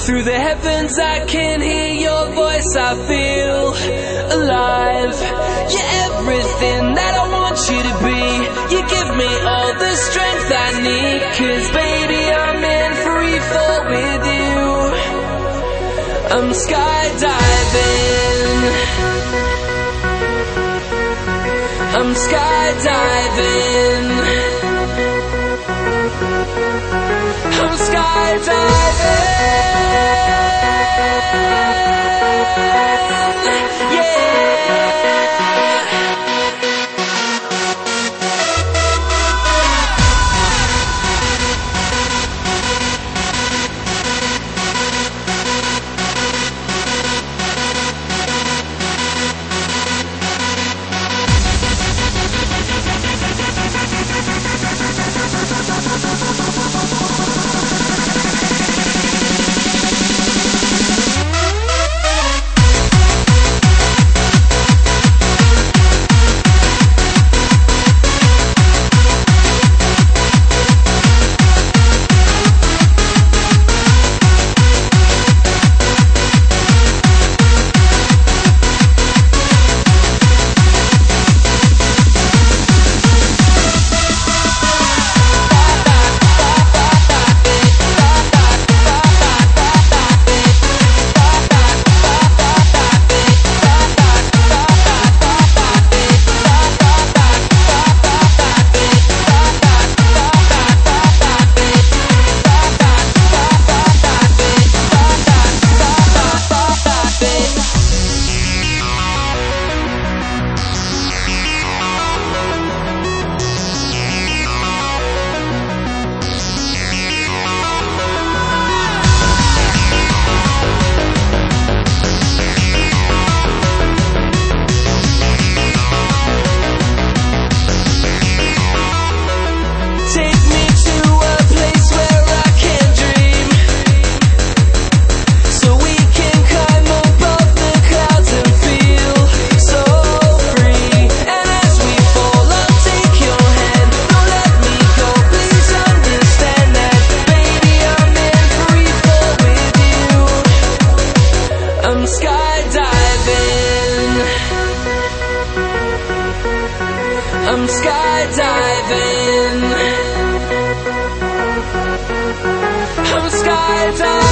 Through the heavens I can hear your voice, I feel alive. You're everything that I want you to be. You give me all the strength I need, 'cause baby I'm in free fall with you. I'm skydiving, I'm skydiving, I'm skydiving, yeah. I'm skydiving, I'm skydiving, I'm skydiving.